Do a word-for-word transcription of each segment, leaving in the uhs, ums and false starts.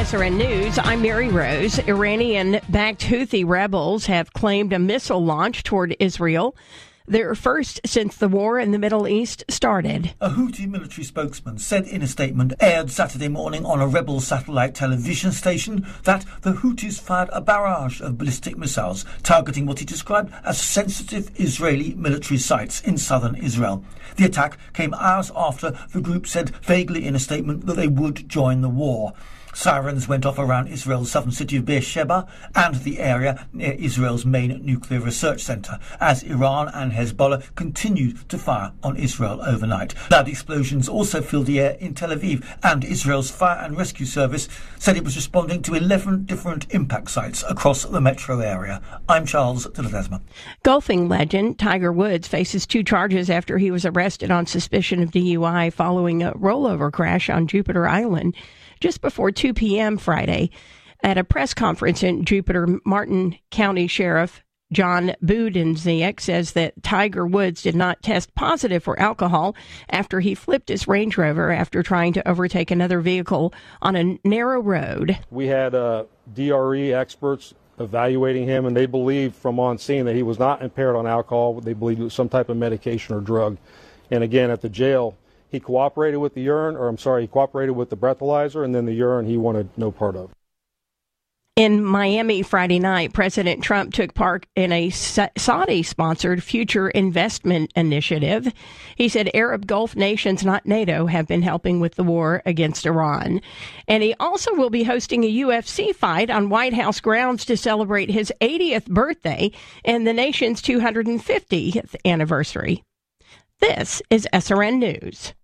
S R N News, I'm Mary Rose. Iranian-backed Houthi rebels have claimed a missile launch toward Israel, their first since the war in the Middle East started. A Houthi military spokesman said in a statement aired Saturday morning on a rebel satellite television station that the Houthis fired a barrage of ballistic missiles targeting what he described as sensitive Israeli military sites in southern Israel. The attack came hours after the group said vaguely in a statement that they would join the war. Sirens went off around Israel's southern city of Beersheba and the area near Israel's main nuclear research centre as Iran and Hezbollah continued to fire on Israel overnight. Loud explosions also filled the air in Tel Aviv, and Israel's Fire and Rescue Service said it was responding to eleven different impact sites across the metro area. I'm Charles de Ledesma. Golfing legend Tiger Woods faces two charges after he was arrested on suspicion of D U I following a rollover crash on Jupiter Island just before two p.m. Friday. At a press conference in Jupiter, Martin County Sheriff John Budenziek says that Tiger Woods did not test positive for alcohol after he flipped his Range Rover after trying to overtake another vehicle on a narrow road. We had uh, D R E experts evaluating him, and they believed from on scene that he was not impaired on alcohol. They believed it was some type of medication or drug. And again, at the jail, he cooperated with the urine, or I'm sorry, he cooperated with the breathalyzer, and then the urine he wanted no part of. In Miami Friday night, President Trump took part in a Saudi-sponsored future investment initiative. He said Arab Gulf nations, not NATO, have been helping with the war against Iran. And he also will be hosting a U F C fight on White House grounds to celebrate his eightieth birthday and the nation's two hundred fiftieth anniversary. This is S R N News.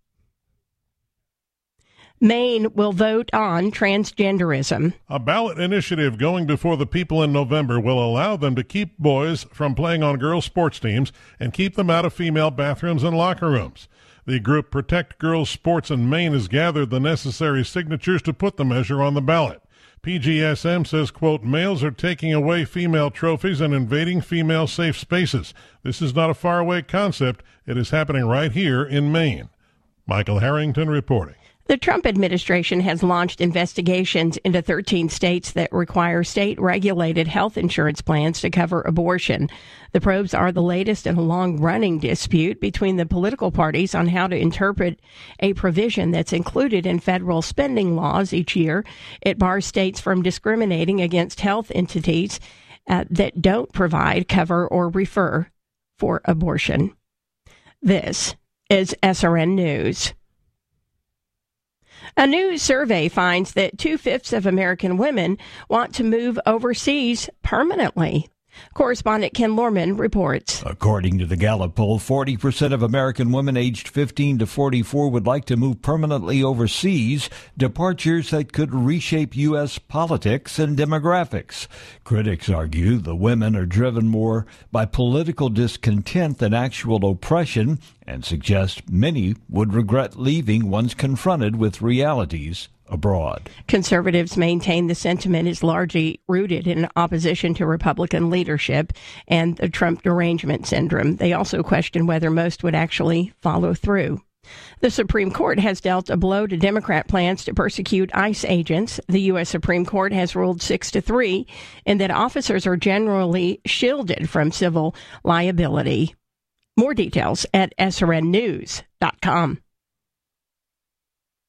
Maine will vote on transgenderism. A ballot initiative going before the people in November will allow them to keep boys from playing on girls' sports teams and keep them out of female bathrooms and locker rooms. The group Protect Girls Sports in Maine has gathered the necessary signatures to put the measure on the ballot. P G S M says, quote, males are taking away female trophies and invading female safe spaces. This is not a faraway concept. It is happening right here in Maine. Michael Harrington reporting. The Trump administration has launched investigations into thirteen states that require state-regulated health insurance plans to cover abortion. The probes are the latest in a long-running dispute between the political parties on how to interpret a provision that's included in federal spending laws each year. It bars states from discriminating against health entities uh, that don't provide, cover, or refer for abortion. This is S R N News. A new survey finds that two-fifths of American women want to move overseas permanently. Correspondent Ken Lorman reports. According to the Gallup poll, forty percent of American women aged fifteen to forty-four would like to move permanently overseas, departures that could reshape U S politics and demographics. Critics argue the women are driven more by political discontent than actual oppression and suggest many would regret leaving once confronted with realities abroad. Conservatives maintain the sentiment is largely rooted in opposition to Republican leadership and the Trump derangement syndrome. They also question whether most would actually follow through. The Supreme Court has dealt a blow to Democrat plans to persecute ICE agents. The U S Supreme Court has ruled six to three in that officers are generally shielded from civil liability. More details at S R N news dot com.